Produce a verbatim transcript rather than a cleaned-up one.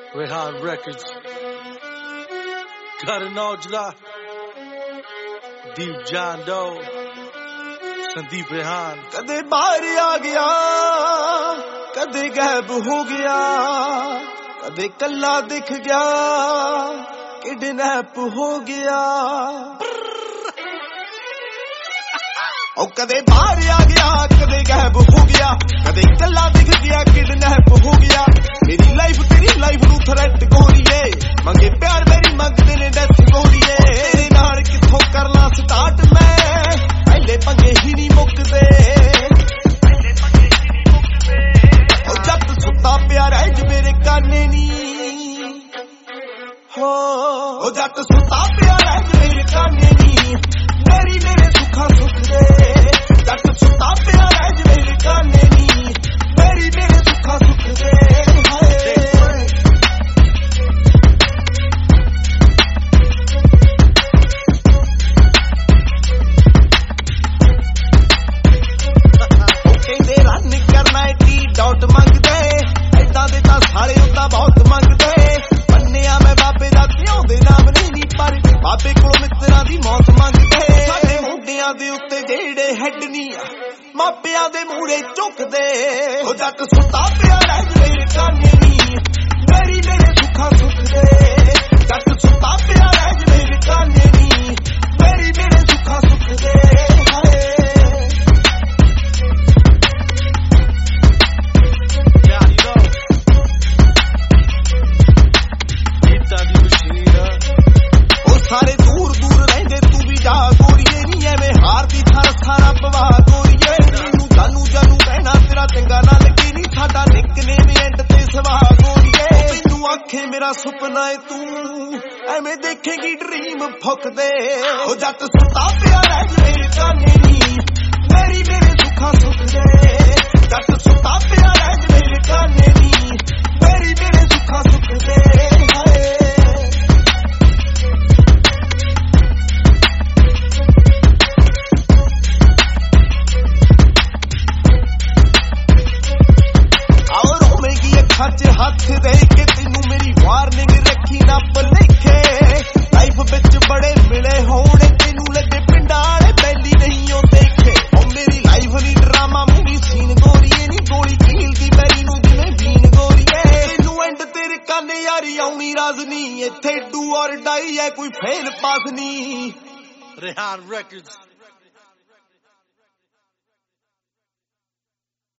Rehan Records, Karan Aujla, Deep John Doe, Sandeep Rehan. कदे बाहर आ गया, कदे गायब हो गया, कदे कल्ला दिख गया, किडनैप हो गया. ओ कदे बाहर आ गया, कदे गायब हो गया, कदे कल्ला दिख गया, किडनैप हो गया. मेरी लाइफ तेरी लाइफ नू थ्रेट गोरीए, मंगे प्यार मेरी मंगदे ने डेथ गोरीए. तेरे नाल किथों करना स्टार्ट मैं, पहले पंगे ही नहीं मुकदे. ओ जट सुता प्यार है ज मेरे काने नी, हो ओ जट सुता प्यार है ज मेरे काने नी. मेरी मेरे सुखा सुख दे, जट सुता प्यार है ज मेरे काने नी. मेरी मेरे सुखा सुख दे. ਡਾਊਟ ਮੰਗਦੇ ਐਦਾਂ ਦੇ ਤਾਂ ਸਾਲੇ ਉਦਾਂ ਬਹੁਤ ਮੰਗਦੇ. ਮੰਨਿਆ ਮੈਂ ਬਾਬੇ ਦਾ ਧਿਆਉਂਦੇ ਨਾਮ ਨਹੀਂ ਨੀ, ਪਰ ਬਾਬੇ ਕੋਲ ਮਿੱਤਰਾਂ ਦੀ ਮੌਤ ਮੰਗਦੇ. ਸਾਡੇ ਮੁੰਡਿਆਂ ਦੇ ਉੱਤੇ ਜਿਹੜੇ ਹੈਡ ਨਹੀਂ ਆ, ਮਾਪਿਆਂ ਦੇ ਮੂਹਰੇ ਝੁਕਦੇ. ਉਹ ਜੱਟ ਸੁੱਤਾ ਪਿਆ ਰਹਿ ਮੇਰੇ ਕਾਨੇ ਨੀ, ਮੇਰੀ ਮੇਰੇ ਸੁੱਖਾ ਸੁੱਖ ਦੇ. ਜੱਟ ਸੁੱਤਾ ਪਿਆ ਰਹਿ ਮੇਰੇ ਕਾਨੇ ਨੀ, ਮੇਰੀ ਮੇਰੇ ਸੁੱਖਾ ਸੁੱਖ ਦੇ. ਸਾਰੇ ਦੂਰ ਦੂਰ ਰਹਿੰਦੇ ਤੂੰ ਵੀ ਜਾ ਗੋਰੀਏ, ਨੀ ਐਵੇਂ ਹਾਰ ਦੀ ਥਾਰ ਸਾਰਾ ਪਵਾ ਗੋਰੀਏ. ਮੈਨੂੰ ਜਾਨੂ ਜਾਨੂ ਕਹਿਣਾ ਤੇਰਾ ਚੰਗਾ ਨਾ ਲੱਗੇ ਨੀ, ਸਾਡਾ ਨਿਕਨੇਮ ਐਂਡ ਤੇ ਸਵਾ ਗੋਰੀਏ. ਮੈਨੂੰ ਆਖੇ ਮੇਰਾ ਸੁਪਨਾ ਏ ਤੂੰ, ਐਵੇਂ ਦੇਖੇਗੀ ਡ੍ਰੀਮ ਫੁੱਕਦੇ. ਉਹ ਜੱਟ ਸੁੱਤਾ ਪਿਆ ਰਹਿ ਮੇਰੇ ਕਾਨੇ ਨੀ, ਮੇਰੀ ਮੇਰੇ ਸੁੱਖਾ ਸੁੱਖ ਦੇ. ਜੱਟ ਸੁੱਤਾ ਪਿਆ ਰਹਿ ਮੇਰੇ ਕਾਨੇ ਨੀ, ਮੇਰੀ ਮੇਰੇ ਸੁੱਖਾ ਸੁੱਖ ਦੇ. ਹੱਥ ਹੱਥ ਦੇ ਕੇ ਤੈਨੂੰ ਮੇਰੀ ਵਾਰਨਿੰਗ ਰੱਖੀ ਨਾ ਭੁਲੇਖੇ. ਲਾਈਫ ਵਿੱਚ ਬੜੇ ਮਿਲੇ ਹੋਣੇ ਤੈਨੂੰ ਲੱਗੇ ਪਿੰਡਾਂ ਵਾਲੇ ਬੈਲੀ ਨਹੀਂ ਉਹ ਦੇਖੇ. ਉਹ ਮੇਰੀ ਲਾਈਫ ਨਹੀਂ ਡਰਾਮਾ ਮੂਵੀ ਸੀਨ ਗੋਰੀਏ, ਨੀ ਗੋਲੀ ਕੀਲਦੀ ਬੈਰੀ ਨੂੰ ਜਿਵੇਂ ਬੀਨ ਗੋਰੀਏ. ਤੈਨੂੰ ਐਂਡ ਤੇਰੇ ਕੰਨ ਯਾਰੀ ਆਉਣੀ ਰਾਜ਼ ਨਹੀਂ, ਇੱਥੇ ਡੂ ਔਰ ਡਾਈ ਹੈ ਕੋਈ ਫੇਲ ਪਾਸ ਨਹੀਂ. Rehan Records.